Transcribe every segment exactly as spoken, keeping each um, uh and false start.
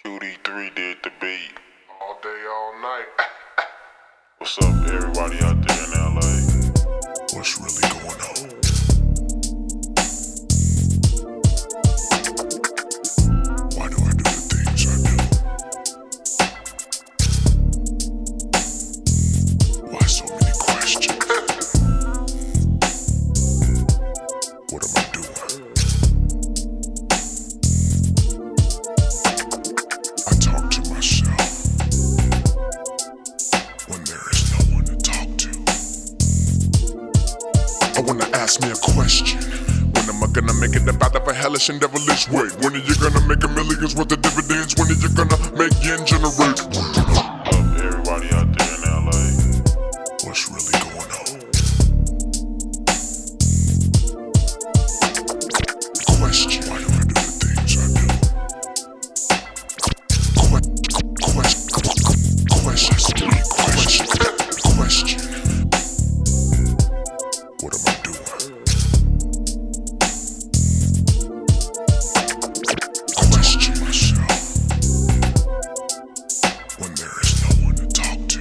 two D three did the beat. All day, all night. What's up, everybody out there in L A? What's really going on? Why do I do the things I do? Why so many questions? What am I doing? I talk to myself when there is no one to talk to. I wanna ask me a question. When am I gonna make it about of a hellish and devilish way? When are you gonna make a millions worth of dividends? When are you gonna make yen generate? What's up, everybody out there in L A? What's really going on? Question. Why do I do the things I do? Que- question. Question. Question. Question. What am I doing? I question myself when there is no one to talk to.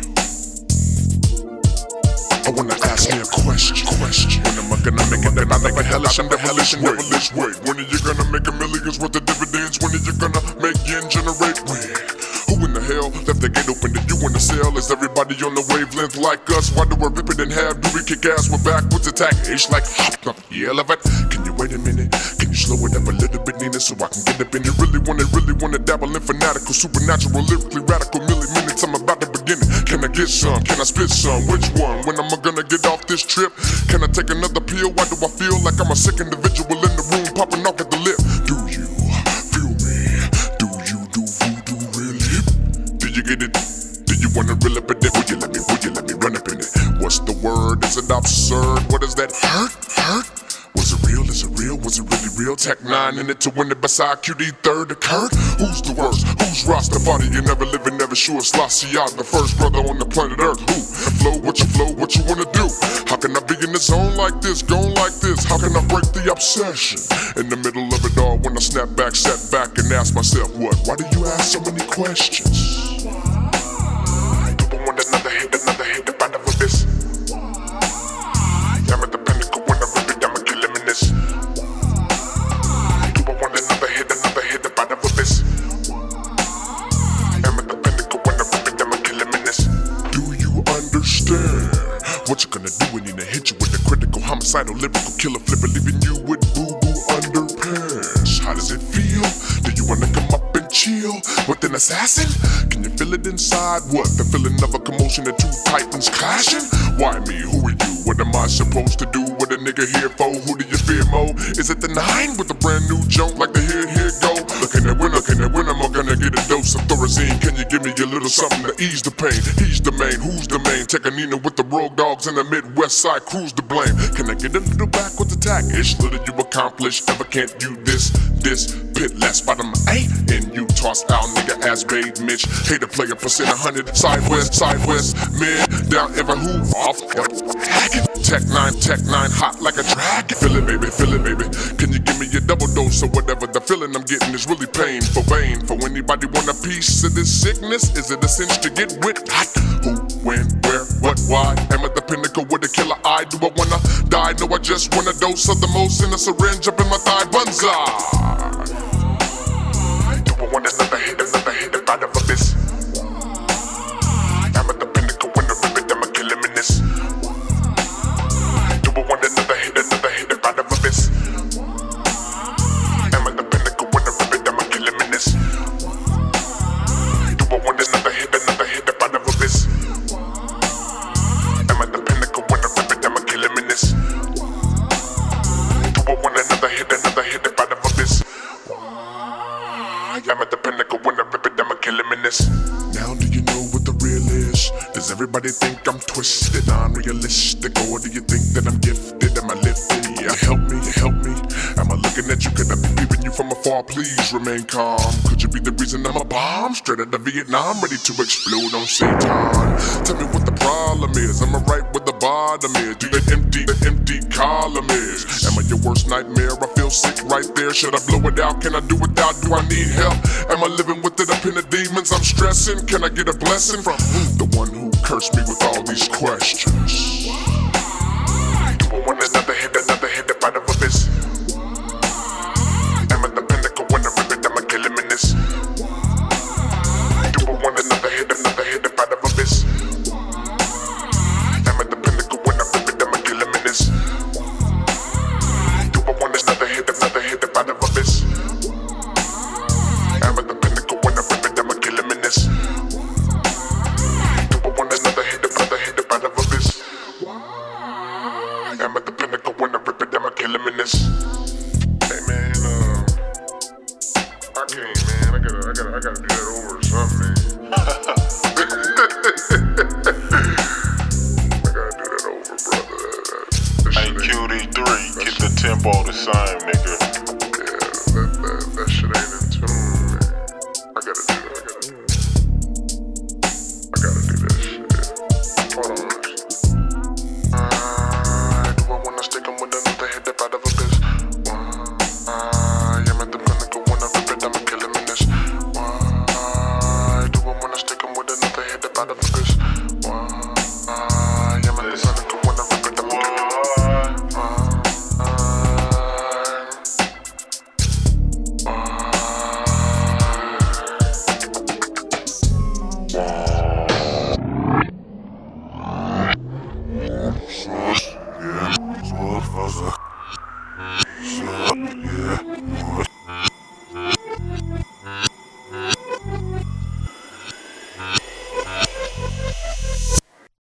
I wanna ask me a question. Question. When am I gonna make it about like a hellish and devilish and devilish way? When are you gonna make a millions worth of dividends? When are you gonna make yen generate? When? Who in the hell left the gate open? Did you wanna sell? Is everybody on the wavelength like us? Why do we rip it in half? Do we kick ass? We're backwards attack. Ish like hop up the elephant. Can you wait a minute? Can you slow it up a little bit, Nina, so I can get up in it? Really wanna, really wanna dabble in fanatical, supernatural, lyrically radical. Milli minutes, I'm about to begin it. Can I get some? Can I spit some? Which one? When am I gonna get off this trip? Can I take another pill? Why do I feel like I'm a sick individual in the room popping off at the lip? Do you feel me? Do you do voodoo really? Do you get it? Do you wanna reel up in it? Would you let me? Would you let me run up in it? What's the word? Is it absurd? What does that hurt? Hurt? Was it real? Is it real? Was it really real? Tech nine in it to win it beside Q D third to Kurt? Who's the worst? Who's Rastafari? You never living, never sure. Selassie, the first brother on the planet Earth. Who? The flow, what you flow, what you wanna do? How can I be in the zone like this, going like this? How can I break the obsession? In the middle of it all, when I snap back, set back and ask myself, what? Why do you ask so many questions? People want another hit, another hit, the band of abyss. I'm at the pinnacle when I rip it, I'ma kill him in this. People want another hit, another hit, the band of abyss. I'm at the pinnacle when I rip it, I'ma kill him in this. Do you understand what you gonna do when he hit you with a critical, homicidal, lyrical killer flipper, leaving you with boo-boo underpants? How does it feel? Do you wanna come up and chill with an assassin? Can you feel it inside? What? The feeling of a commotion of two titans clashing? Why me? Who are you? What am I supposed to do? What a nigga here for? Who do you fear more? Is it the nine with a brand new junk like the here, here go? Looking at when, looking at when am I gonna get a dose of Thorazine? Can you give me a little something to ease the pain? He's the main, who's the main? Take a Nina with the road dogs in the Midwest side, cruise the blame. Can I get a little backwards attack? Ish, little you accomplish, ever can't do this, this, pit last bottom eight. And you toss out nigga ass babe Mitch. Hate a player percent a hundred, sideways, sideways, mid, down ever who off. Tech nine, Tech nine, hot like a dragon. Feel it, baby, feel it, baby. Can you give me a double dose or whatever? The feeling I'm getting is really painful, vain. For anybody want a piece of this sickness? Is it a cinch to get with? Hot. Who, when, where, what, why? Am I the pinnacle with a killer eye? Do I wanna die? No, I just want a dose of the most in a syringe up in my thigh. Bunzai. Do I want another hit, another hit, if I never miss? I'm at the pinnacle when I rip it, I'ma kill him in this. Do I want another hit, another hit, if I never miss? I'm at the pinnacle when I rip it, I'ma kill him in this. Do I want another hit, another hit, if I never miss? I'm at the pinnacle when I rip it, I'ma kill him in this. Do I want another hit, another hit, if I never miss? I'm at the pinnacle when I rip it, I'ma kill him in this. Now do you know what the real is? Does everybody think I'm twisted, unrealistic? Or do you think that I'm gifted? Am I lifted? Yeah, help me, help me. Am I looking at you? Could I be peeping you from afar? war, please remain calm. Could you be the reason I'm a bomb? Straight out of Vietnam, ready to explode on Satan. Tell me what the problem is. Am I right where the bottom is? Do the empty, the empty column is? Am I your worst nightmare? I feel sick right there. Should I blow it out? Can I do without? Do I need help? Am I living with it up in the demons? I'm stressing. Can I get a blessing from the one who cursed me with all these questions? Do I want another hit, another hit, the bite of abyss? Am I the pinnacle when I rip it? Am I killing in this? Do I want another hit, another hit, the bite of abyss? Am I the pinnacle when I rip it? Am I killing in this? Do I want another hit, another hit, the bite of abyss? Am I the pinnacle when I rip it? Am I killing in this? Do I want another hit, another hit, the bite of abyss? Am I the pinnacle when I rip it? Am I killing in this? Hey man, uh, I can't, man. I gotta, I gotta, I gotta do that over or something, man.